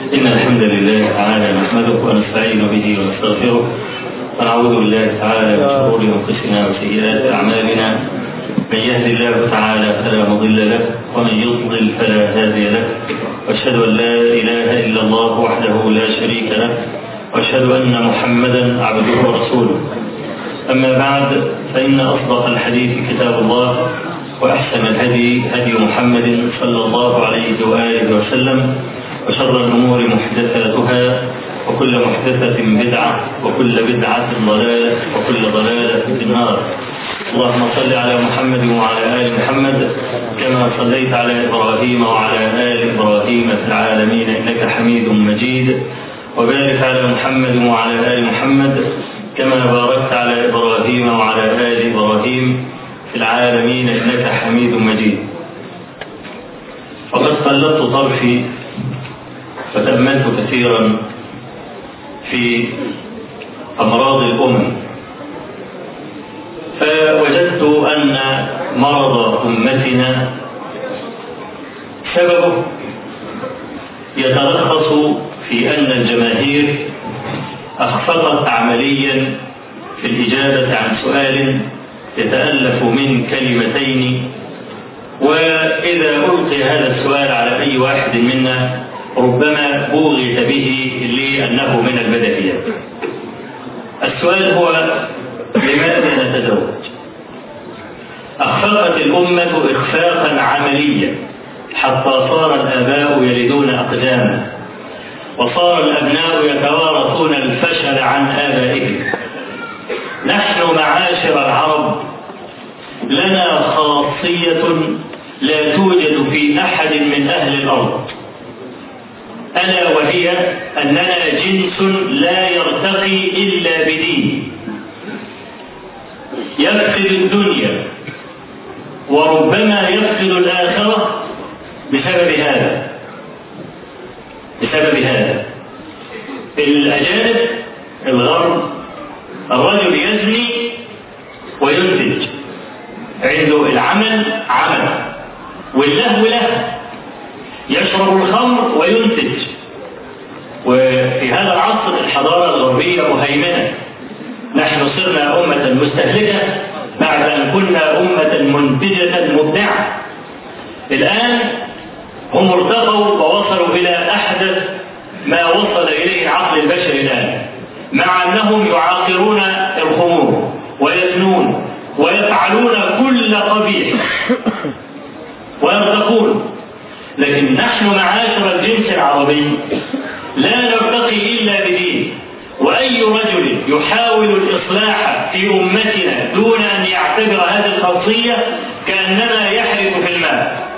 إن الحمد لله تعالى نحمده ونستعين به ونستغفره ونعوذ بالله تعالى من شرور أنفسنا وسيئات أعمالنا. من يهد الله تعالى فلا مضل له ومن يضلل فلا هادي له، وأشهد أن لا إله إلا الله وحده لا شريك له، وأشهد أن محمدا عبده ورسوله. أما بعد، فإن أصدق الحديث كتاب الله، وأحسن الهدي هدي محمد صلى الله عليه وآله وسلم، وشر الأمور محدثاتها، وكل محدثة بدعة، وكل بدعة ضلالة، وكل ضلالة في النار. اللهم صل على محمد وعلى آل محمد كما صليت على إبراهيم وعلى آل إبراهيم في العالمين إنك حميد مجيد، وبارك على محمد وعلى آل محمد كما باركت على إبراهيم وعلى آل إبراهيم في العالمين إنك حميد مجيد. وقد قلبت طرفي فتأملت كثيرا في أمراض الأمم، فوجدت أن مرض أمتنا سببه يتلخص في أن الجماهير أخفقت عمليا في الإجابة عن سؤال يتألف من كلمتين، وإذا ألقي هذا السؤال على أي واحد منا ربما بوغت به لأنه من البديهيات. السؤال هو: لماذا نتزوج؟ أخفقت الأمة إخفاقا عمليا حتى صار الآباء يلدون أقداما، وصار الأبناء يتوارثون الفشل عن آبائهم. نحن معاشر العرب لنا خاصية لا توجد في أحد من أهل الأرض، ألا وهي أننا جنس لا يرتقي إلا بدين، يفقد الدنيا وربما يفقد الآخرة بسبب هذا. الأجانب الغرب الرجل يزني وينتج، عنده العمل عمل واللهو له، يشرب الخمر وينتج. وفي هذا العصر الحضارة الغربية مهيمنة، نحن صرنا أمة مستهلكة بعد أن كنا أمة منتجة مبدعة. الآن هم ارتقوا ووصلوا إلى أحدث ما وصل إليه العقل البشري الآن، مع أنهم يعاقرون الخمور ويزنون ويفعلون كل قبيح ويرتقون. لكن نحن معاشر الجنس العربي لا نرتقي إلا بدين، وأي رجل يحاول الإصلاح في أمتنا دون أن يعتبر هذه الخاصية كأنما يحرق في الماء.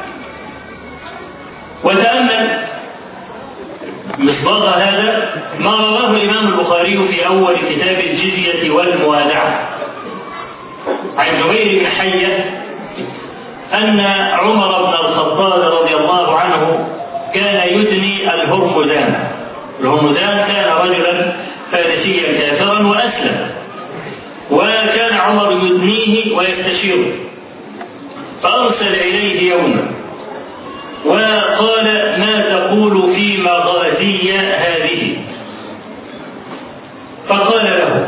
وتأمل مصداق هذا ما رواه الإمام البخاري في أول كتاب الجزية والموادعة عن جبير بن حية أن عمر بن الخطاب رضي الله عنه كان يدني الهرمزان. الهرمزان كان رجلا فارسيا كافرا وأسلم، وكان عمر يدنيه ويستشيره، فأرسل إليه يوما وقال: ما تقول في مغازي هذه؟ فقال له: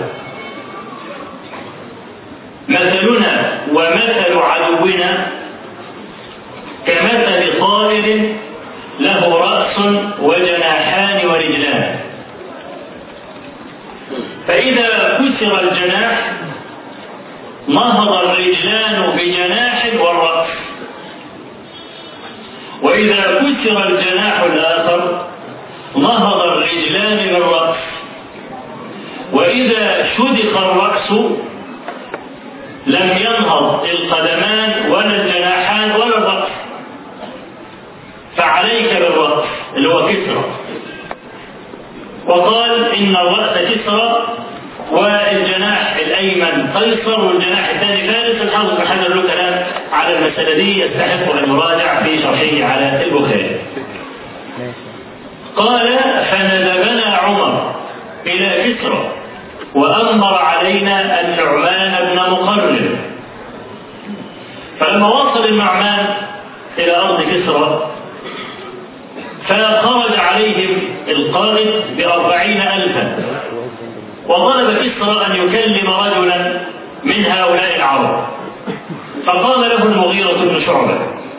مثلنا ومثل عدونا كمثل طائر له رأس وجناحان ورجلان، فإذا كسر الجناح نهض الرجلان بجناح والرأس، وإذا كسر الجناح الآخر نهض الرجلان بالرأس، وإذا شدق الرأس لم ينهض القدمان ولا الجناحان ولا الرأس، فعليك بالرأس اللي هو كسرى. وقال: إن الرأس كسرى والجناح الأيمن قيصر والجناح الثاني فارس. الحافظ بن حجر له كلام على المسألة دي يستحق أن يراجع في شرحه على البخاري. قال: فندبنا عمر إلى كسرى وأمر علينا النعمان بن مقرن. فلما وصل النعمان إلى أرض كسرى فخرج عليهم القائد ب40,000، وطلب كسرى أن يكلم رجلا من هؤلاء العرب، فقال له المغيرة بن شعبة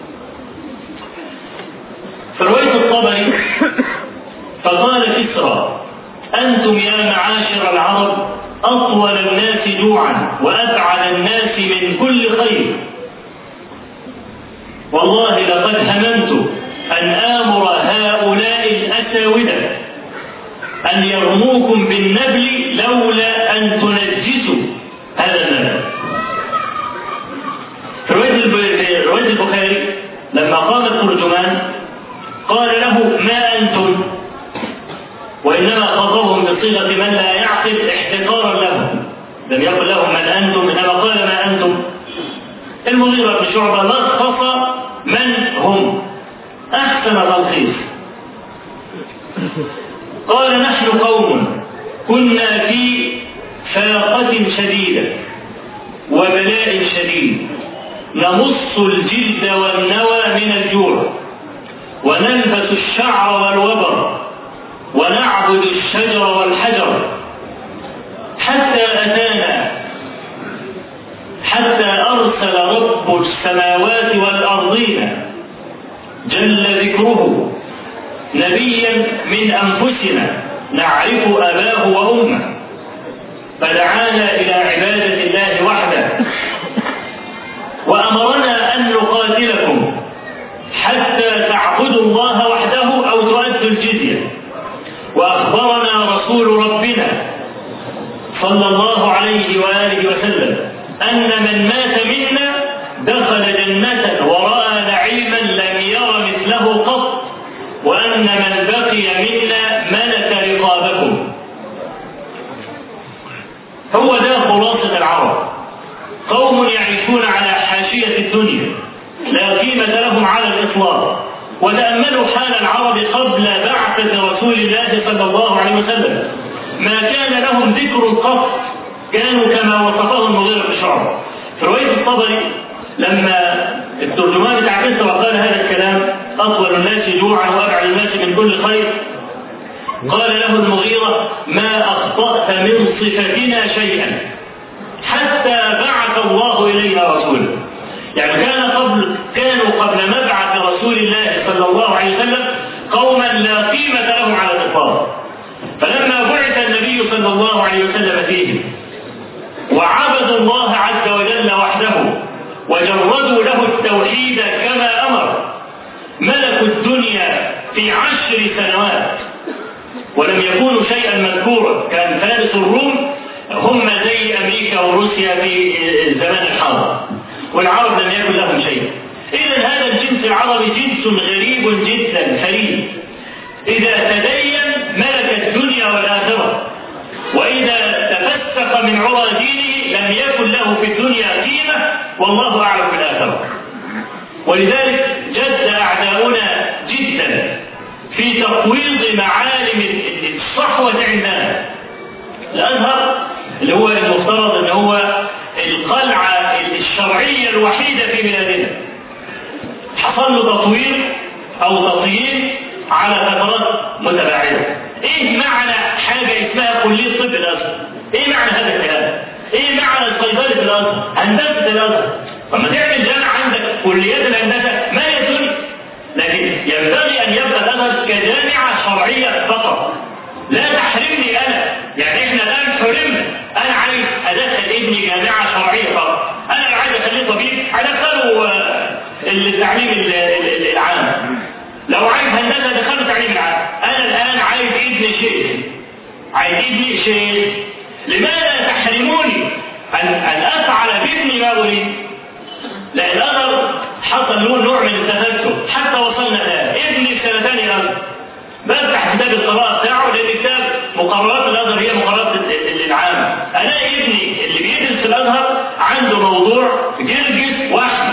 في رواية الطبري: فقال كسرى: أنتم يا معاشر العرب أطول الناس جوعا وأبعد الناس من كل خير، والله لقد هممت أن آمر هؤلاء الأساودة أن يرموكم بالنبل لولا أن تنجسوا هذا النبل. في رواية البخاري لما قام الترجمان قال له: ما أنتم؟ وإنما خاطبهم بصيغة من لا يعقل احتقارا لهم، لم يقل لهم من أنتم، إنما قال: ما أنتم. المغيرة بن شعبة لخص من هم أحسن تلخيص، قال: نحن قوم كنا في فاقة شديدة وبلاء شديد، نمص الجلد والنوى من الجوع، ونلبس الشعر والوبر، ونعبد الشجر والحجر، حتى أرسل رب السماوات والأرضين جل ذكره نبيا من أنفسنا نعرف أباه وأمه، فدعانا إلى عبادة الله وحده، وأمرنا أن نقاتلكم حتى تعبدوا الله وحده أو تؤدوا الجزية. وأخبرنا رسول ربنا صلى الله عليه وآله وسلم أن من مات منا دخل جنة ورأى نعيما لم ير مثله قط، وأن من بقي منا ملك رقابكم. هو ده خلاصة العرب، قوم يعيشون على حاشية الدنيا لا قيمة لهم على الإطلاق. وتأملوا حال العرب قبل بعثة رسول الله صلى الله عليه وسلم، ما كان لهم ذكر قط، كانوا كما وصفه المغيرة بن شعبة. في رواية الطبري لما الترجمان بتاع كسرى وقال هذا الكلام: أطول الناس جوعا وأبعد الناس من كل خير، قال له المغيرة: ما أخطأت من صفتنا شيئا حتى بعث الله إلينا رسولا. يعني كانوا قبل مبعث رسول الله صلى الله عليه وسلم قوما لا قيمة لهم على الإطلاق، فلما بعث النبي صلى الله عليه وسلم فيهم وعبدوا الله عز وجل وحده وجردوا له التوحيد كما أمر، ملكوا الدنيا في 10 سنوات ولم يكونوا شيئا مذكورا. كان فارس الروم هم زي أمريكا وروسيا في زمان الحاضر، والعرب لم يكن لهم شيء. إذن هذا الجنس العربي جنس غريب جدا فريد، إذا تدين ملك الدنيا والآخرة، وإذا تفسق من عرى دينه لم يكن له في الدنيا قيمة، والله أعلم بالآخرة. ولذلك جد أعداؤنا جدا في تفويض معالم الصحوة عندنا. الأزهر اللي هو المفترض أنه هو القلعة الشرعية الوحيدة في بلادنا، حصل له تطوير أو تطيير على فترات متباعدة. إيه معنى حاجة اسمها كلية طب الأزهر؟ إيه معنى هذا الكلام؟ إيه معنى صيدلة الأزهر؟ هندسة الأزهر؟ لما تعمل جامعة عندك كليات الهندسة ما يدري، لكن ينبغي أن يبقى الأزهر كجامعة شرعية فقط. لا تحرمني أنا، يعني إحنا الآن حرمنا. أنا عايز أدخل ابني جامعة شرعية فقط، أنا لو عايز أخليه طبيب هدخله التعليم العام، لو عايز هندسة هدخله التعليم العام. أنا الآن عايز ابني شيخ، لماذا تحرموني أن أفعل بابني ما أريد؟ لأن الأزهر حصل له نوع من التفلسف حتى وصلنا الآن. ابني في سنة ثانية الأزهر بفتح كتاب القراءة بتاعه، لأن كتاب مقررات الأزهر هي مقررات العام. أنا ابني اللي بيدرس في الأزهر عنده موضوع جرجس وأحمد.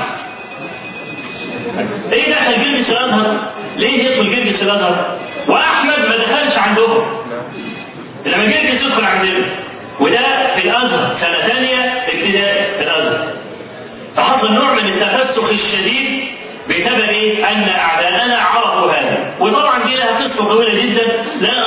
إيه دخل جرجس في الأزهر؟ ليه يدخل جرجس في الأزهر؟ وأحمد ما دخلش عندهم، لما جرجس يدخل عندنا، وده في الأزهر سنة ثانية ابتدائي في الأزهر. فحصل نوع من التفسخ الشديد بسبب أن أعداءنا عرفوا هذا. وطبعا دي لها قصة طويلة جدا لا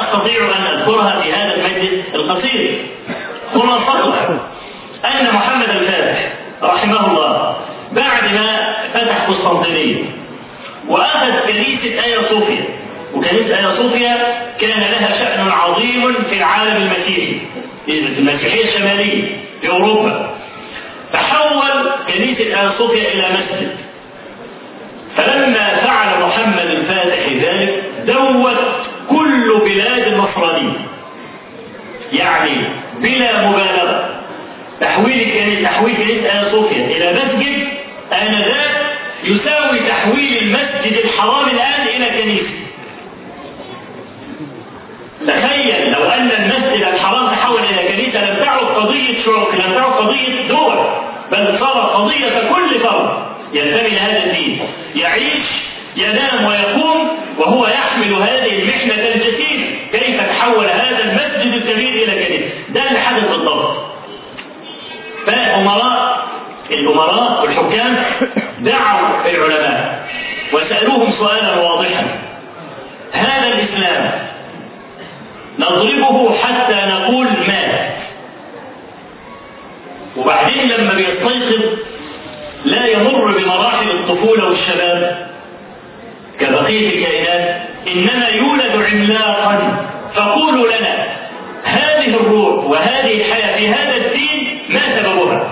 القصير خلاصتها أن محمد الفاتح رحمه الله بعد ما فتح قسطنطينية وأخذ كنيسة آيا صوفيا، وكنيسة آيا صوفيا كان لها شأن عظيم في العالم المسيحي، المسيحية الشمالية في أوروبا، فحول كنيسة آيا صوفيا إلى مسجد. فلما فعل محمد الفاتح ذلك دوت كل بلاد النصرانية، يعني بلا مبالغة تحويل كنيسة آيا صوفيا إلى مسجد آنذاك يساوي تحويل المسجد الحرام الآن إلى كنيسة. تخيل لو أن المسجد الحرام تحول إلى كنيسة لم تعد قضية شعوب، لم تعد قضية دول، بل صارت قضية كل فرد ينتمي لهذا الدين يعيش ينام ويقوم وهو يحمل هذه المحنة الجسيمة. كيف تحول هذا المسجد الكبير إلى كنيسة؟ ده اللي حدث بالضبط. فالأمراء والحكام دعوا العلماء وسألوهم سؤالا واضحا: هذا الإسلام نضربه حتى نقول مات، وبعدين لما بيستيقظ لا يمر بمراحل الطفولة والشباب كبقية الكائنات، إنما يولد عملاقا. فقولوا لنا هذه الروح وهذه الحياة في هذا الدين ما سببها؟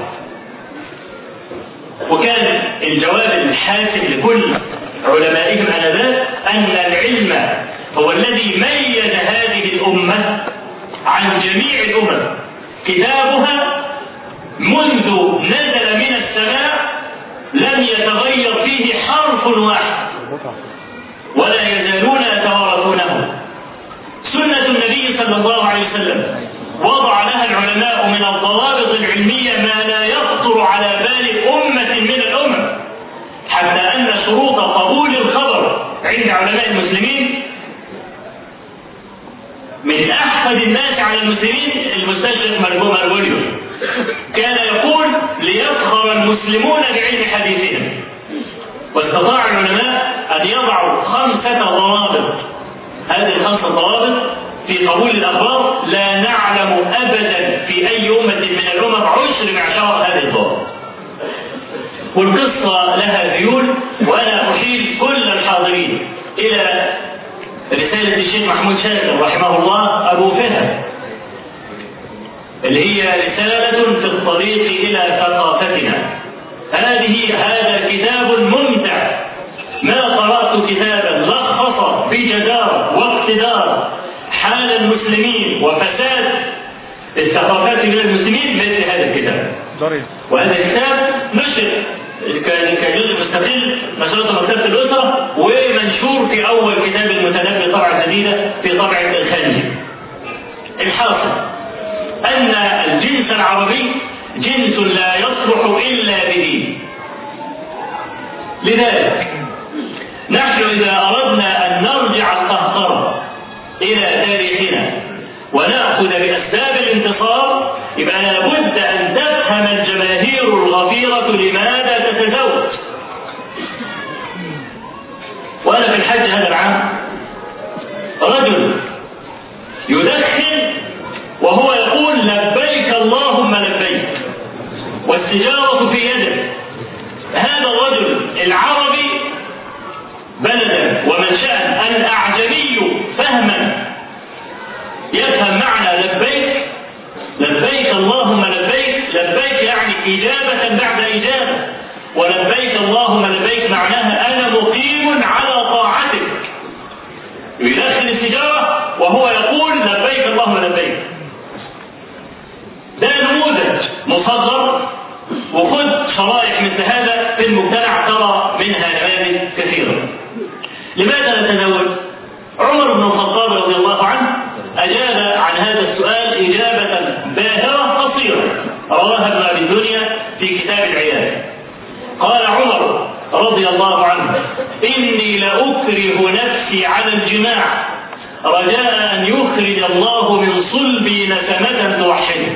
وكان الجواب الحاسم لكل علمائهم آنذاك أن العلم هو الذي ميز هذه الأمة عن جميع الأمم. كتابها منذ نزل من السماء لم يتغير فيه حرف واحد ولا يزالون يتوارثونه. سنة النبي صلى الله عليه وسلم وضع لها العلماء من الضوابط العلمية ما لا يخطر على بال أمة من الأمم، حتى أن شروط قبول الخبر عند علماء المسلمين من أحفد الناس على المسلمين المستشرق مرغوليوس كان يقول: ليفخر المسلمون بعلم حديثهم. واستطاع العلماء أن يضعوا 5 ضوابط. هذه ال5 ضوابط في قبول الأخبار لا نعلم أبدا في أي أمة من الأمم 10 معشار هذه الضوابط. والقصة لها ذيول، وأنا أحيل كل الحاضرين إلى رسالة الشيخ محمود شاكر رحمه الله أبو فهد، اللي هي رسالة في الطريق إلى ثقافتنا. هذا كتاب ممتع، ما قرأت كتابا لخص بجدارة واقتدار حال المسلمين وفساد الثقافات بين المسلمين مثل هذا الكتاب. وهذا الكتاب نشر كجزء مستقل، نشرته مكتبة الأسرة، ومنشور في أول كتاب المتنبي طبعة جديدة في طبعة الخنجي. الحاصل أن الجنس العربي جنس لا يصلح إلا بدين. لذلك نحن إذا أردنا أن نرجع القهقرة إلى تاريخنا ونأخذ بأسباب الانتصار، يبقى لابد أن تفهم الجماهير الغفيرة لماذا تتزوج. وأنا في الحج هذا العام رجل يدخن وهو يقول: لبيك اللهم لبيك، والسجارة في يده. هذا الرجل العربي بلدا ومنشأ، الأعجمي فهما يفهم معنى لبيك، لبيك اللهم لبيك. لبيك يعني إجابة بعد إجابة، ولبيك اللهم لبيك معناها أنا مقيم على طاعتك. يدخل السجارة وهو يقول: لبيك اللهم لبيك. ده نموذج مصغر، وخذ شرائح مثل هذا في المجتمع ترى منها نماذج كثيرة. لماذا نتزوج؟ عمر بن الخطاب رضي الله عنه أجاب عن هذا السؤال إجابة باهرة قصيرة رواها ابن أبي الدنيا في كتاب العيادة. قال عمر رضي الله عنه: إني لأكره نفسي على الجماع رجاء أن يخرج الله من صلبي نسمة توحده.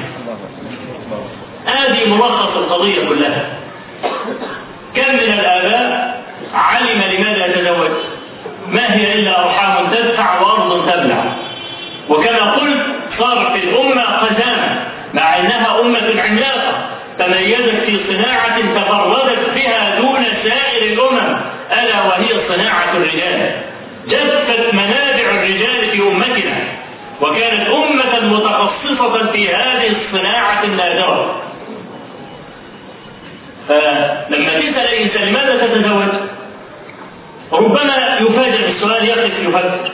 هذه ملخص القضية كلها. كم من الآباء علم لماذا يتزوج؟ ما هي إلا أرحام تدفع وأرض تبلع. وكما قلت صار في الأمة قزامة مع أنها أمة عملاقة تميزت في صناعة تفردت بها دون سائر الأمم، ألا وهي صناعة الرجال. جفت منابع الرجال في أمتنا، وكانت أمة متخصصة في هذه الصناعة النادرة. فلما تسأل الإنسان لماذا تتزوج؟ ربما يفاجأ بالسؤال، يقف يفكر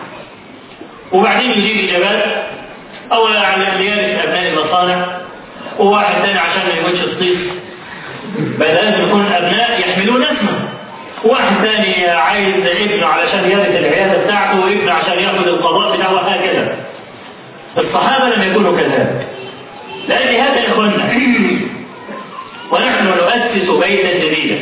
وبعدين يجيب إجابات، أو على ليالي أبناء المصانع، وواحد ثاني عشان ما يموتش الصيف بدل يكون أبناء يحملون اسمه، وواحد ثاني عايز ابنه علشان يرث العيادة بتاعته، وابنه عشان ياخذ القضاء بتاعه، وهكذا. الصحابة لم يكونوا كذلك، لأن هذا إخواننا ونحن نؤسس بيتا جديدا.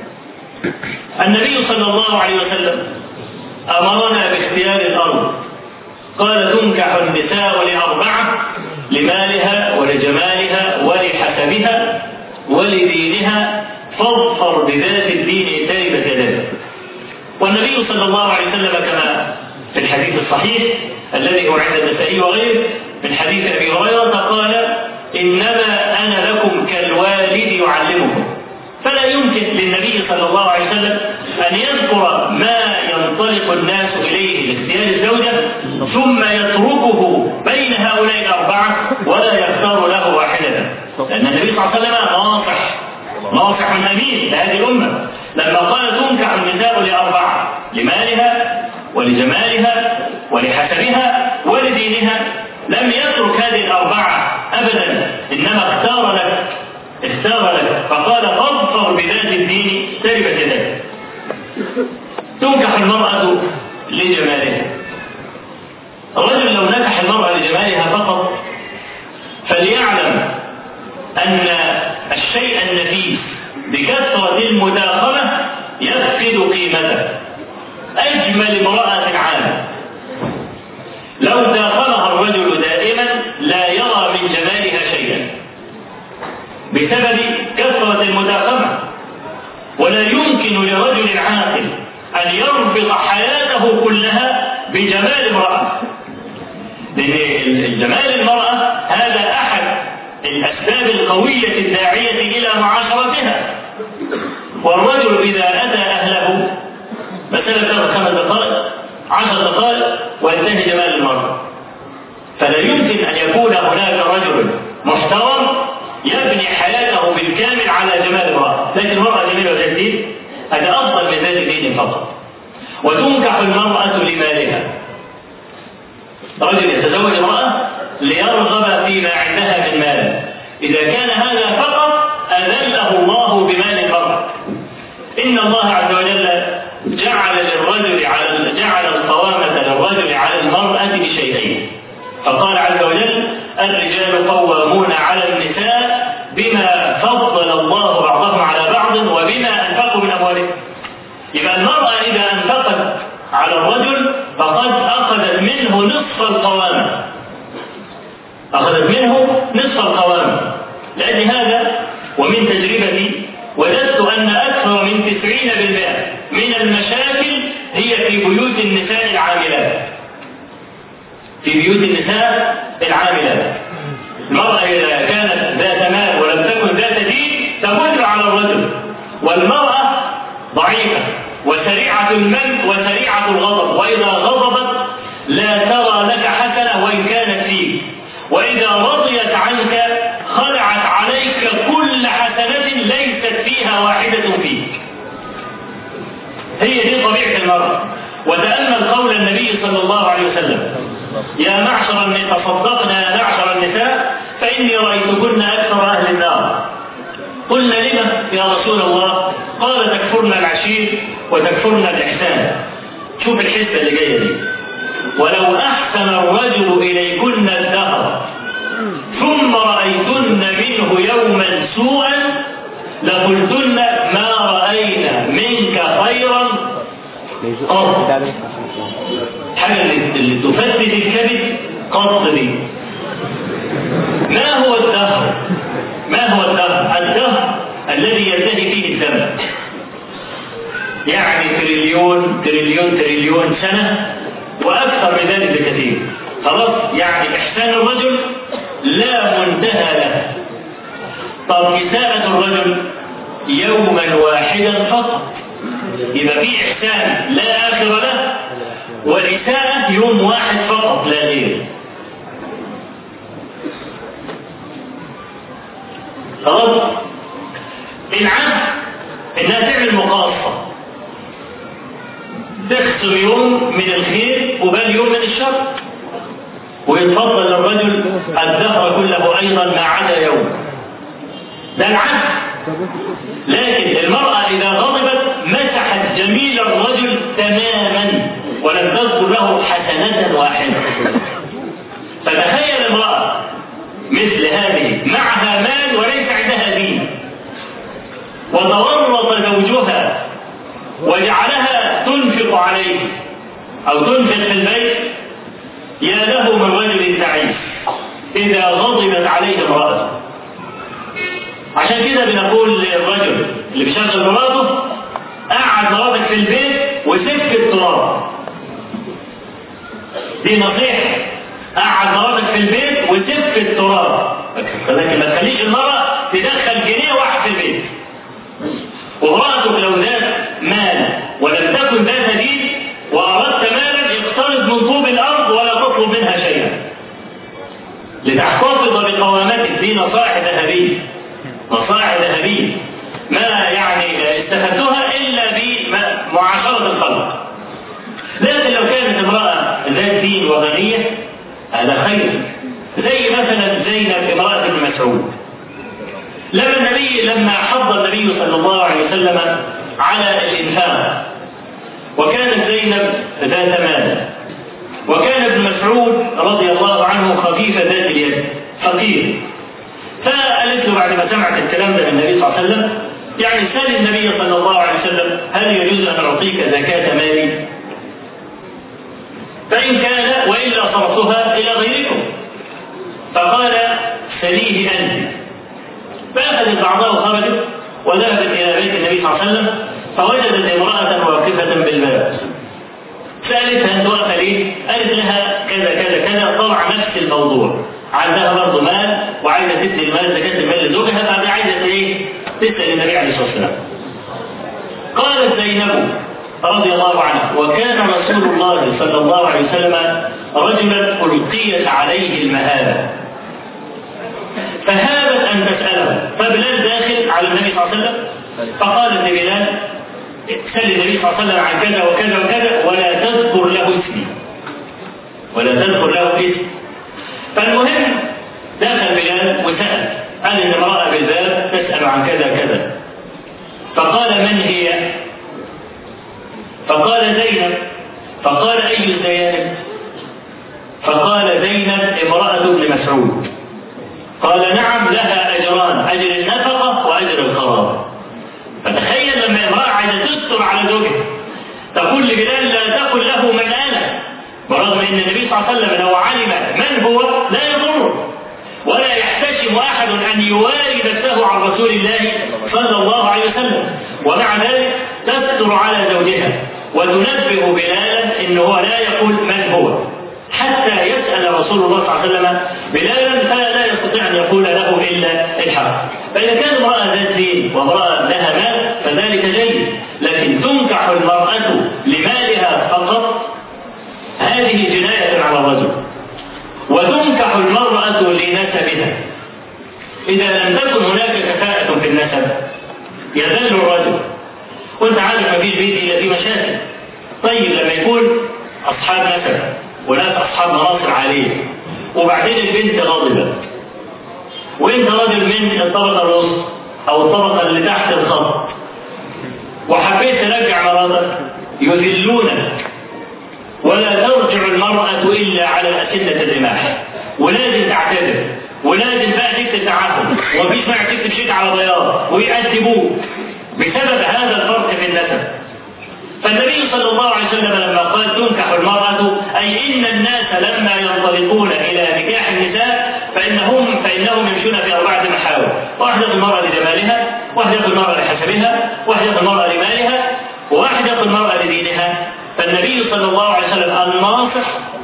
النبي صلى الله عليه وسلم أمرنا باختيار الأرض، قال تنكح النساء لأربعة: لمالها ولجمالها ولحسبها ولدينها فاظفر بذات الدين تربت يداك. والنبي صلى الله عليه وسلم كما في الحديث الصحيح الذي هو عند النسائي وغيره من حديث أبي هريرة قال: إنما أنا لكم كالوالد يعلمكم. فلا يمكن للنبي صلى الله عليه وسلم أن يذكر ما ينطلق الناس إليه لاختيار الزوجة ثم يتركه بين هؤلاء الأربعة ولا يختار له واحدة، لأن النبي صلى الله عليه وسلم ناصح أمين لهذه الأمة لما قال تنكح النساء لأربعة: لمالها ولجمالها ولحسبها ولدينها. لم يترك هذه الأربعة أبدا، إنما اختار لك فقال: فاظفر بذات الدين تربت يداك. تنكح المرأة لجمالها. الرجل لو نكح المرأة لجمالها فقط فليعلم أن الشيء النفيس بكثرة المداخلة يفقد قيمته. أجمل امرأة في العالم لو داخلها الرجل دائما لا يرى من جمالها شيئا بسبب كثرة المداخلة، ولا يمكن لرجل عاقل أن يربط حياته كلها بجمال امرأة، لأن جمال المرأة هذا أحد الأسباب القوية الداعية إلى معاشرتها. والرجل إذا أتى أهله مثلا 5 دقائق 10 دقائق وينتهي جمال المرأة، فلا يمكن أن يكون هناك رجل محترم يبني حياته بالكامل على جمال المرأة. لكن المرأة جميلة وجديد، هذا أفضل من ذات دين فقط. وتنكح المرأة لمالها. رجل يتزوج امرأة ليرغب فيما عندها من مال، إذا كان هذا فقط أذله الله بمال المرأة. إن الله عز وجل جعل القوامة للرجل على المرأة بشيئين، فقال عز وجل: الرجال قوامون على النساء بما فضل الله بعضهم على بعض وبما أنفقوا من أموالهم. يبقى المرأة إذا أنفقت على الرجل فقد أخذت منه نصف القوامة. لأجل هذا ومن تجربتي وجدت أن أكثر من 90% من المشاكل هي في بيوت النساء العاملات. المرأة إذا كانت ذات مال ولم تكن ذات دين تمر على الرجل، والمرأة ضعيفة وسريعة المن وسريعة الغضب، وإذا غضبت لا ترى لك حسنة وإن كانت فيك، وإذا رضيت عنك خلعت عليك كل حسنة ليست فيها واحدة فيك. هي دي طبيعة المرأة. وتأمل قول النبي صلى الله عليه وسلم: يا معشر النساء تصدقنا يا معشر النساء فإني رأيتكن أكثر أهل النار. قلنا لما يا رسول الله؟ قال: تكفرن العشير وتكفرن الإحسان. شوف الحسبة اللي جاية دي: ولو أحسن الرجل إليكن الدهر ثم رأيتن منه يوما سوءا لقلتن ما رأينا منك خيرا قط. حاجة اللي تفتت الكبد قط دي. ما هو الدهر؟ الدهر الذي ينتهي فيه الزمن، يعني تريليون سنة وأكثر من ذلك بكثير. خلاص، يعني إحسان الرجل لا منتهى له. طب إساءة الرجل يوما واحدا فقط، يبقى في إحسان لا آخر له، والإساءة يوم واحد فقط لا غير. خلاص، العدل إنها تعمل مقاصة، تخصم يوم من الخير وبال يوم من الشر، ويتفضل الرجل الدهر كله أيضا ما عدا يوم. ده العدل. لكن المرأة إذا غضبت مسحت جميل الرجل تماما ولم تذكر له حسنة واحدة. فتخيل امرأة مثل هذه معها مال وليس عندها دين، وتورط زوجها وجعلها تنفق عليه أو تنفق في البيت، يا له من رجل تعيس إذا غضبت عليه امرأته. عشان كده بنقول للرجل اللي بيشغل مراته: قعد مراتك في البيت وسك التراب. دي نصيحة. قعد مراتك في البيت وسك التراب، لكن ما تخليش المرأة تدخل جنيه واحد في البيت. ومرأتك لو ذات مال ولم تكن ذات دين وأردت مالا، اقترض من طوب الأرض ولا تطلب منها شيئا لتحتفظ بقوامتك. دي نصائح ذهبية، نصائح ذهبية ما يعني استفدتها إلا بمعاشرة الخلق. لكن لو كانت امرأة ذات دين وغنية هذا خير، زي مثلا زينب امرأة ابن مسعود. لما حض النبي صلى الله عليه وسلم على الإنفاق، وكانت زينب ذات مال، وكان ابن مسعود رضي الله عنه خفيف ذات اليد فقير، فقالت له بعد ما سمعت الكلام ده من النبي صلى الله عليه وسلم: يعني سأل النبي صلى الله عليه وسلم هل يجوز أن أعطيك زكاة مالي؟ فإن كان وإلا صرفتها إلى غيركم. فقال: سليه أنت. فأخذت بعضها وخرجت وذهبت إلى بيت النبي صلى الله عليه وسلم، فوجدت امرأة واقفة بالباب. سألتها: أنت واقفة ليه؟ قالت لها: كذا كذا كذا. طبعا نفس الموضوع، عندها برضه مال وعايزة تدي المال زكاة المال لزوجها، فهي عايزة إيه؟ تسأل النبي عليه الصلاة والسلام. قالت زينب رضي الله عنها: وكان رسول الله صلى الله عليه وسلم رجلا ألقيت عليه المهابة، فهابت أن تسأله. فبلال داخل على النبي صلى الله عليه وسلم، فقالت لبلال: سأل النبي صلى الله عليه وسلم عن كذا وكذا وكذا ولا تذكر له اسمي، ولا تذكر له اسمي. فالمهم دخل بلال وسأل، قال إن امرأة بالباب تسأل عن كذا كذا. فقال: من هي؟ فقال: زينب. فقال: أي زينب؟ فقال: زينب امرأة ابن مسعود. قال: نعم، لها أجران، أجر النفقة وأجر القرار. فتخيل لما امرأة عايزة تستر على زوجها تقول لبلال: لا تقل له من أنا، برغم أن النبي صلى الله عليه وسلم لو علم من هو لا يضره، ولا يحتشم أحد أن يواري نفسه عن رسول الله صلى الله عليه وسلم. ومع ذلك تستر على زوجها وتنبه بلالا إنه هو لا يقول من هو، حتى يسأل رسول الله صلى الله عليه وسلم بلالا فلا يستطيع أن يقول له إلا الحق. فإذا كان امرأة ذات دين وامرأة لها مال فذلك جيد، لكن تنكح المرأة لمالها فقط هذه جناية على الرجل. وتنكح المرأة لنسبها، إذا لم تكن هناك كفاءة في النسب يذل الرجل. وانت عارف ما فيش بيت إلا في مشاكل. طيب لما يكون أصحاب نسب وناس أصحاب مناصب عليه، وبعدين البنت غضبت وانت رجل من الطبقة الوسطى أو الطبقة اللي تحت الخط، وحبيت ترجع مراتك، يذلونك، ولا ترجع المرأة إلا على أسنة الرماح، ولازم تعتذر، ولازم بقى تكتب تعهد، ومفيش معنى تكتب شيك على بياض ويأدبوك بسبب هذا الفرق في النسب. فالنبي صلى الله عليه وسلم لما قال تنكح المرأة، أي إن الناس لما ينطلقون إلى نكاح النساء فإنهم يمشون في 4 محاور: واحدة المرأة لجمالها، واحدة المرأة لحسبها، واحدة المرأة لمالها، وواحدة المرأة لدينها. فالنبي صلى الله عليه وسلم الناصح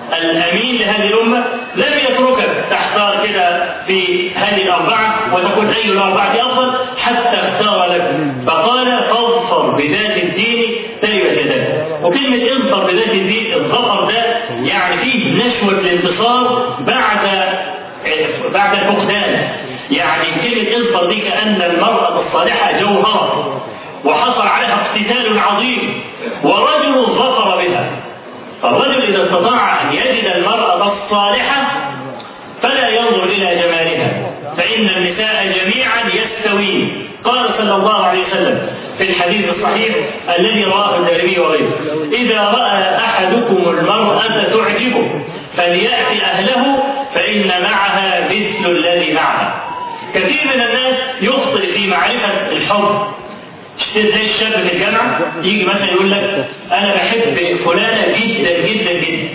الأمين لهذه الأمة لم يتركك تحتار كده في هذه الأربعة وتقول أي الأربعة أفضل، حتى اختار لك فقال فاظفر بذات الدين تربت يداك. وكلمة اظفر بذات الدين، الظفر ده يعني فيه نشوة الانتصار بعد الفقدان. يعني كلمة اظفر دي كأن المرأة الصالحة جوهرة وحصل عليها اقتتال عظيم ورجل ظفر بها. فالرجل إذا استطاع أن يجد المرأة الصالحة فلا ينظر إلى جمالها، فإن النساء جميعا يستوين. قال صلى الله عليه وسلم في الحديث الصحيح الذي رواه الدارمي وغيره: إذا رأى أحدكم المرأة تعجبه فليأتي أهله فإن معها مثل الذي معها. كثير من الناس يخطئ في معرفة الحب. زي الشاب في الجامعة يجي مثلا يقول لك أنا بحب فلانة جدا جدا جدا،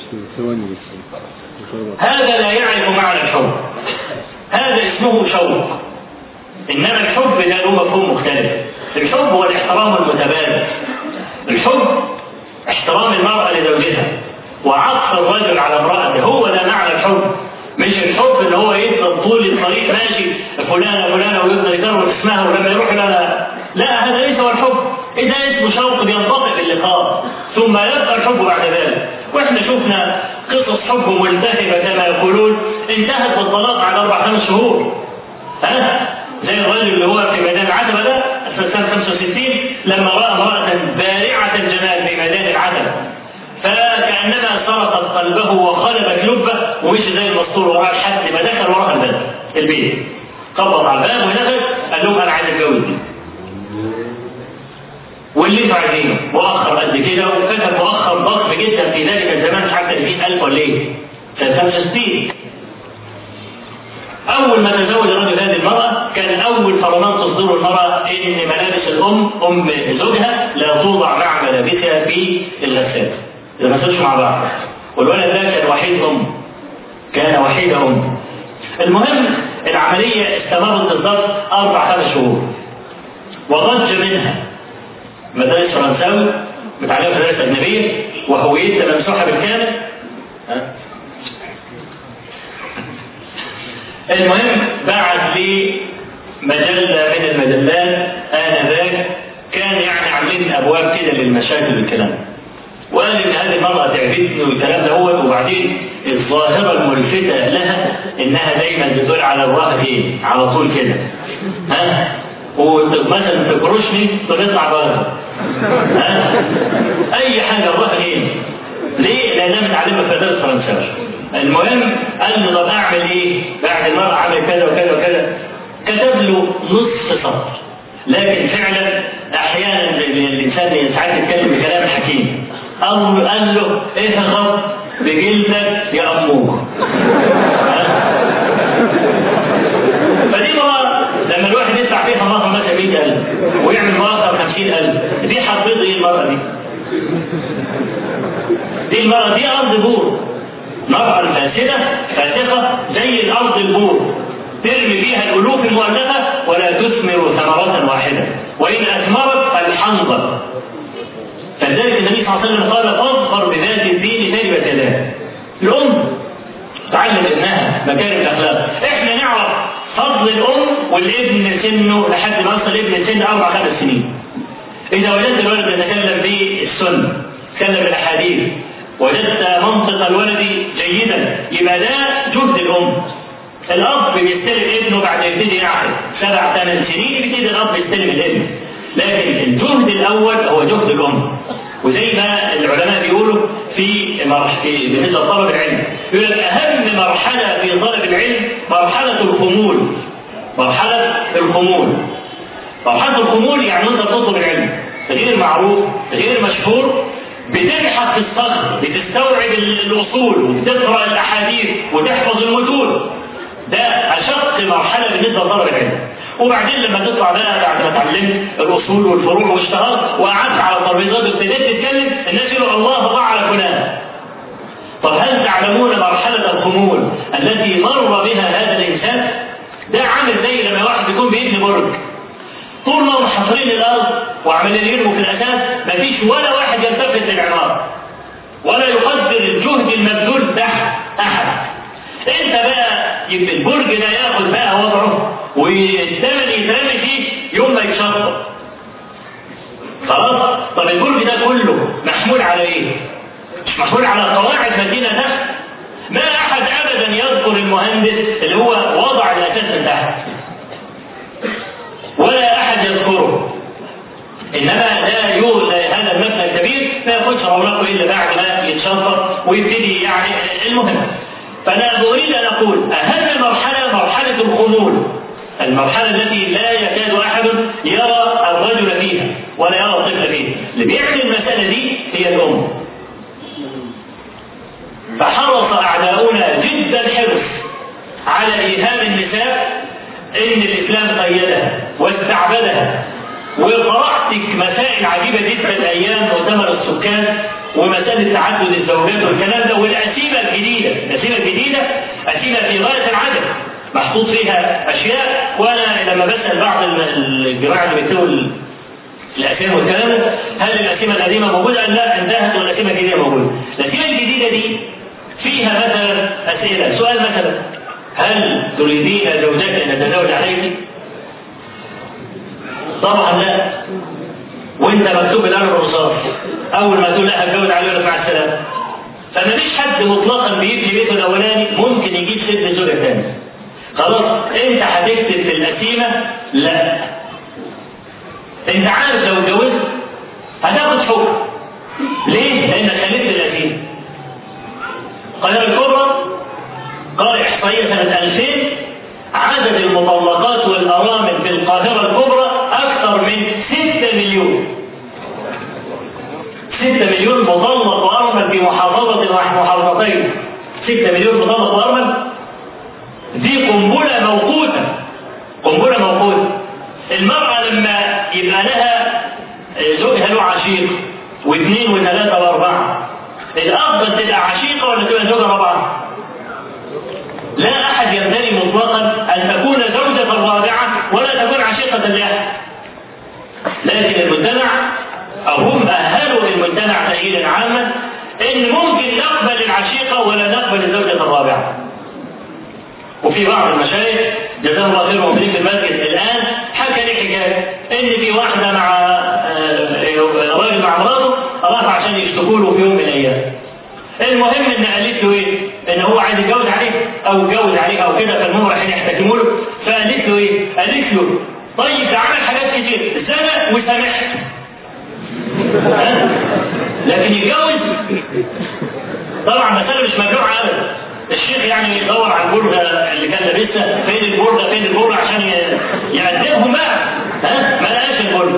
هذا لا يعرف معنى الحب، هذا اسمه شوق. إنما الحب ده له مفهوم مختلف. الحب هو الاحترام المتبادل. الحب احترام المرأة لزوجها وعطف الرجل على امرأته، هو ده معنى الحب. مش الحب اللي هو يفضل طول الطريق ماشي فلانة ويفضل يكرر اسمها ولما يروح لا هذا ليس هو الحب. إذا اسمه شوق بينطفئ باللقاء ثم يبقى الحب بعد ذلك. واحنا شفنا قصص حب ملتهبة كما يقولون انتهت بالطلاق على 4-5 شهور. زي الرجل اللي هو في ميدان العتبة ده سنة 65 لما رأى امرأة بارعة الجمال في ميدان العتبة فكأنما سرقت قلبه وخلبت لبه ومشي زي المسطول وراء لحد ما دخل وراء البيت خبط على الباب ودخل قال لهم أنا عايز أتجوز دي واللي انتوا عايزينه مؤخر قد كده، وكتب مؤخر ضخم جدا في ذلك الزمان مش عارف 30,000 ولا ايه سنة 65. أول ما تزوج الرجل هذه المرأة كان أول فرمان تصدره المرأة إن ملابس أم زوجها لا توضع مع ملابسها في الغسالة، إذا ما صارش مع بعض. والولد ده كان وحيد أم. المهم العملية استمرت بالضبط 4-5 شهور وضج منها مدارس فرنساوي متعلمة مدارس أجنبية وهويتها ممسوحة بالكامل. المهم بعت لي مجلة من المجلات آنذاك كان يعني عاملين أبواب كده للمشاكل والكلام، وقال إن هذه المرأة تعبتني والكلام ده هو. وبعدين الظاهرة الملفتة لها إنها دايما بتقول على الراحة إيه على طول كده ومثلا تكرشني تطلع بره أي حاجة الراحة إيه ليه؟ لأنها متعلمة في مدارس فرنساوي. المهم قال له طب اعمل ايه بعد المرأة عمل كذا وكذا وكذا، كتب له نصف سطر. لكن فعلا احيانا الانسان ساعات يتكلم بكلام حكيم. قال له ايه غلط بجلدك يا امور. فدي مرة لما الواحد يدفع فيها مرة مثلا 100,000 ويعمل مرة 50,000 دي حبيت ايه المرأة دي؟ دي المرأة دي ارض بور، مرأة فاسقة زي الأرض البور ترمي فيها الألوف المؤلفة ولا تثمر ثمرة واحدة، وإن أثمرت الحنظل. فلذلك النبي صلى الله عليه وسلم قال فاظفر بذات الدين تربت يداك. الأم تعلم إنها مكارم الأخلاق. إحنا نعرف فضل الأم والابن سنه لحد ما يصل ابن سن 4-5 سنين. إذا وجدت الولد يتكلم بالسنة يتكلم بالأحاديث وجدت منطق الولد جيدا يبقى ده جهد الأم. الأب بيستلم ابنه بعد يبتدي يعقل 7-8 سنين يبتدي الأب يستلم الابن، لكن الجهد الأول هو جهد الأم. وزي ما العلماء بيقولوا في بالنسبة لطلب العلم يقول لك أهم مرحلة في طلب العلم مرحلة الخمول. مرحلة الخمول يعني أنت تطلب العلم غير معروف غير مشهور، بتبحث في الصدر بتستوعب الأصول وبتقرأ الأحاديث وتحفظ المتون. ده أشق مرحلة بالنسبة لطلب العلم. وبعدين لما تطلع بقى بعد ما اتعلمت الأصول والفروع واشتغلت وقعدت على الترابيزات وابتديت تتكلم الناس يقولوا الله أعلى فلان. طب هل تعلمون مرحلة الخمول التي مر بها هذا الإنسان؟ ده عامل زي لما واحد يكون بيبني برج طول ما هم حاصرين الأرض وعمالين يرموا في الأساس مفيش ولا واحد يلتفت للعمارة ولا يقدر الجهد المبذول تحت أحد. أنت بقى يبقى البرج ده ياخد بقى وضعه والثمن يترمي فيه يوم ما يتشطب. خلاص؟ طب البرج ده كله محمول على إيه؟ مش محمول على قواعد مدينة تحت. ما أحد أبدا يذكر المهندس اللي هو وضع الأساس من تحت، ولا أحد يذكره. إنما هذا المبنى الكبير ما ياخدش رونقه إلا بعد ما يتشطب ويبتدي يعني المهم. فأنا أريد أن أقول هذه المرحلة مرحلة الخمول، المرحلة التي لا يكاد أحد يرى الرجل فيها ولا يرى الطفل فيها. اللي بيعمل المسألة دي هي الأم. فحرص أعداؤنا جدا حرص على إيهام النساء إن الإسلام قيدها واستعبدها. وقرأت مسائل عجيبة جدا أيام مؤتمر السكان ومسألة تعدد الزوجات والكلام ده، والأسيمة الجديدة أسيمة في غاية العدد محطوط فيها أشياء. وأنا لما بسأل بعض الجماعة اللي بيكتبوا الأسيمة والكلام ده هل الأسيمة القديمة موجودة؟ قال لا انتهت والأسيمة الجديدة موجودة. الأسيمة الجديدة دي فيها مثلا أسئلة. سؤال مثلا: هل تريدين زوجك أن يتزوج عليك؟ طبعا لا. وانت مكتوب بالقلم الرصاص اول ما تقول لا هتجوز عليه ولا مع السلامه. فما فيش حد مطلقا بيبني بيته الاولاني ممكن يجيب ست زوجه ثاني. خلاص انت هتكتب في القسيمه لا. انت عارف لو اتجوزت هتاخد حكم. ليه؟ لانك خالفت القسيمه. القاهره الكبرى قال احصائيه سنه 2000 عدد المطلقات والارامل في القاهره الكبرى أكثر من 6 مليون. 6 مليون مطلق وأرمل في محافظة ومحافظتين. 6 مليون مطلق وأرمل دي قنبلة موقوتة. المرأة لما يبقى لها زوجها له عشيق واثنين وثلاثة وأربعة، الأفضل تبقى عشيقة ولا تبقى زوجة رابعة؟ لا أحد يمتني مطلقا أن تكون زوجة رابعة ولا تكون عشيقة لأحد. لكن المجتمع أو هم أهلوا المجتمع تأهيلا عاما إن ممكن نقبل العشيقة ولا نقبل الزوجة الرابعة. وفي بعض المشايخ جزاهم الله خير ومدير في المسجد الآن حكى لي حكاية إن في واحدة مع راجل مع مراته راح عشان يشتكوا له في يوم من الأيام. المهم إن قالت له إيه؟ إن هو عايز يتجوز عليه أو يتجوز عليها أو كده، فالمهم رايحين يحتكموا له. فقالت له إيه؟ قالت له طيب ده عمل حاجات كتير زنى وسامحت لكن يتجوز طبعا مسألة مش ممنوعة أبدا. الشيخ يعني يدور على البرجة اللي كان لابسها فين البرجة عشان يقدمهم بقى ما لقاش البرجة.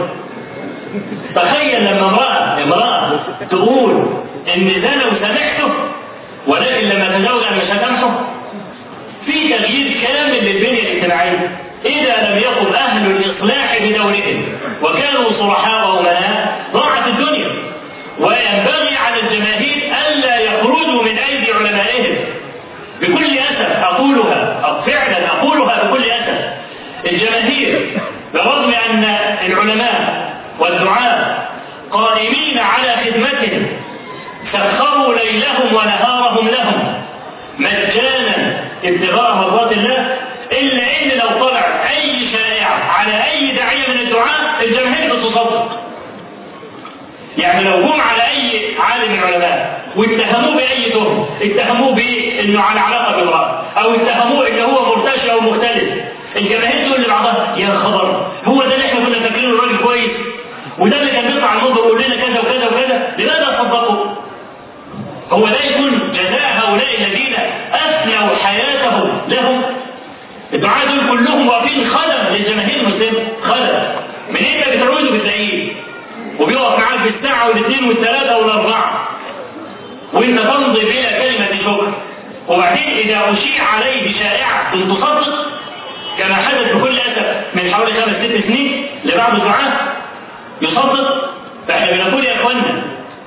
تخيل لما امرأة تقول إن زنى وسامحته ولكن لما تزوج أنا مش هسامحه. في تغيير كامل للبنية الاجتماعية إذا لم يقم أهل الإصلاح بدورهم وكانوا صرحاء وأمناء ضاعت الدنيا. وينبغي على الجماهير ألا يخرجوا من أيدي علمائهم. بكل أسف فعلا أقولها بكل أسف. الجماهير برغم أن العلماء والدعاة قائمين على خدمتهم سخروا ليلهم ونهارهم لهم مجانا ابتغاء مرضات الله، إلا إن لو طلع أي شائعة على أي داعية من الدعاة الجماهير بتصدق. يعني لو جم على أي عالم من العلماء واتهموه بأي تهم، اتهموه بأنه على علاقة بامرأة أو اتهموه إنه هو مرتشي أو مختلف، الجماهير تقول لبعضها يا خبر هو ده اللي احنا كنا فاكرينه الراجل كويس وده اللي كان بيطلع على المنبر ويقول لنا كذا وكذا وكذا، لماذا صدقوا؟ هو ده يكون جزاء هؤلاء الذين أفنوا حياتهم لهم؟ الدعاء دول كلهم واقفين خدم للجماهير المسلمة، خدم من انت بتعوده بتلاقيه وبيقف معاك بالساعة والاثنين والثلاثة والأربعة وانت تمضي بلا كلمة شكر. وبعدين إذا أشيع عليه شائعة تصدق كما حدث بكل أسف من حوالي 5-6 سنين لبعض الدعاة يصدق. فاحنا بنقول يا اخوانا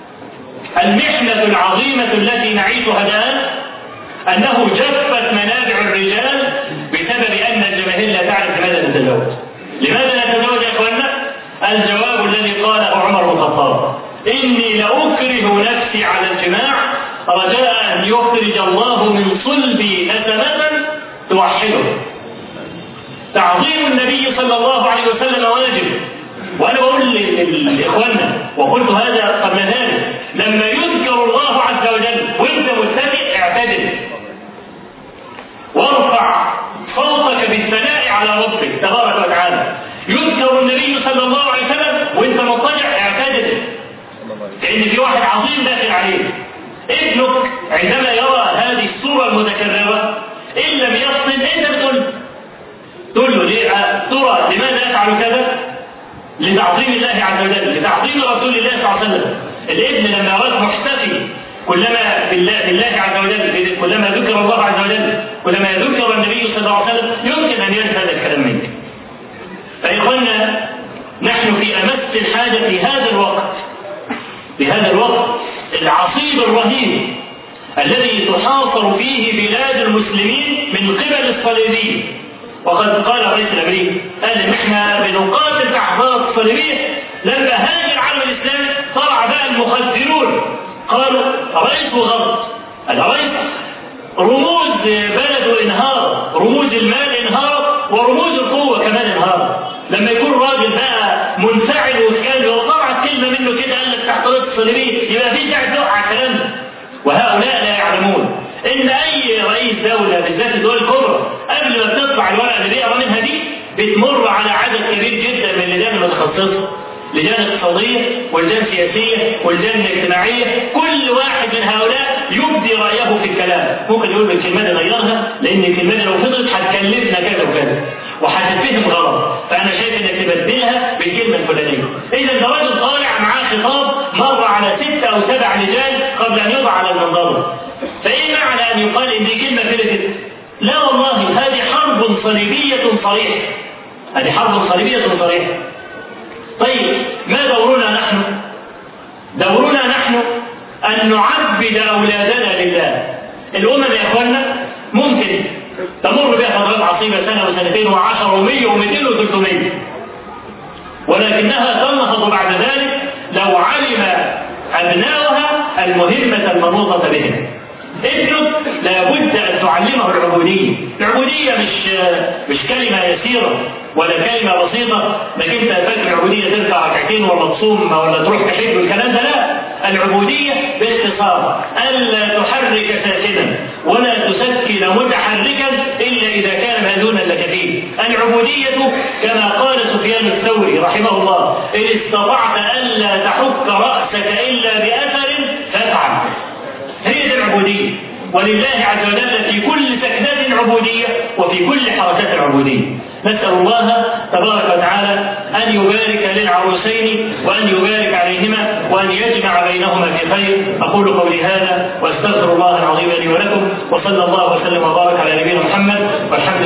المحنة العظيمة التي نعيشها الآن أنه جفت منابع الرجال بسبب أن الجماهير لا تعرف لماذا تتزوج. لماذا لا تتزوج يا اخوانا؟ الجواب الذي قاله عمر بن الخطاب: إني لأكره نفسي على الجماع رجاء أن يخرج الله من صلبي نسمة توحده. تعظيم النبي صلى الله عليه وسلم واجب. وأنا بقول لإخواننا وقلت هذا قبل ذلك، لما يذكر الله عز وجل وأنت متبع اعتدل وارفع صوتك بالثناء على ربك تبارك وتعالى. يذكر النبي صلى الله عليه وسلم وأنت مضطجع اعتدل، لأن في واحد عظيم داخل عليه. ابنك عندما يرى هذه الصورة المتكررة إن لم يصل أنت تقول له ليه ترى لماذا يفعل كذا؟ لتعظيم الله عز وجل، لتعظيم رسول الله صلى الله عليه وسلم. الابن لما يراك محتفي كلما بالله عز وجل، كلما ذكر الله عز وجل، كلما ذكر النبي صلى الله عليه وسلم، يمكن أن ينسى هذا الكلام منك. فإخواننا نحن في أمس الحاجة في هذا الوقت العصيب الرهيب الذي تحاصر فيه بلاد المسلمين من قبل الصليبيين. وقد قال الرئيس الأمريكي قال إن احنا بنقاتل تحضيرات الصليبية. لما هاجر العالم الإسلامي طلع بقى المخدرون قالوا رئيس وغلط، الرئيس رموز بلده انهار، رموز المال انهار، ورموز القوة كمان انهار. لما يكون راجل بقى منفعل وكان وطلعت كلمة منه كده قال لك تحضيرات الصليبية، يبقى في داعي تقع على الكلام ده. وهؤلاء لا يعلمون ان اي رئيس دولة بالذات الدول الكبرى قبل ما بتطلع الورقة اللي بيقرا منها دي بتمر على عدد كبير جدا من اللجان المتخصصة، لجان اقتصادية ولجان سياسية ولجان اجتماعية. كل واحد من هؤلاء يبدي رأيه في الكلام، ممكن يقول الكلمة دي غيرها لأن الكلمة دي لو فضلت هتكلفنا كذا وكذا وهتتفهم غلط، فأنا شايف إنك تبدلها بالكلمة الفلانية. إذا ده راجل طالع معاه خطاب مر على 6 أو 7 لجان قبل أن يوضع على المنظمة. فإيه معنى أن يقال إن دي كلمة كده؟ لا والله، هذه حرب صليبية صريحة، هذه حرب صليبية صريحة. طيب ما دورنا نحن؟ دورنا نحن أن نعبد أولادنا لله. الأمم يا أخوانا ممكن تمر بها فترات عصيبة سنة وسنتين و10 و100 و200 و300، ولكنها تنهض بعد ذلك لو علم أبناؤها المهمة المنوطة بهم. ابنك لابد أن تعلمه العبودية. العبودية مش كلمة يسيرة ولا كلمة بسيطة انك انت فاكر العبودية ترفع ركعتين ولا تصوم ولا تروح تحج والكلام ده، لا. العبودية باختصار ألا تحرك ساكنا ولا تسكن متحركا إلا إذا كان مأذونا لك فيه. العبودية كما قال سفيان الثوري رحمه الله: إن استطعت ألا تحك رأسك إلا بأثر فافعل. هي دي العبودية، ولله عز وجل في كل سكنة عبودية وفي كل حركات عبودية. نسأل الله تبارك وتعالى أن يبارك للعروسين وأن يبارك عليهما وأن يجمع بينهما في خير. أقول قولي هذا وأستغفر الله العظيم لي ولكم، وصلى الله وسلم وبارك على نبينا محمد والحمد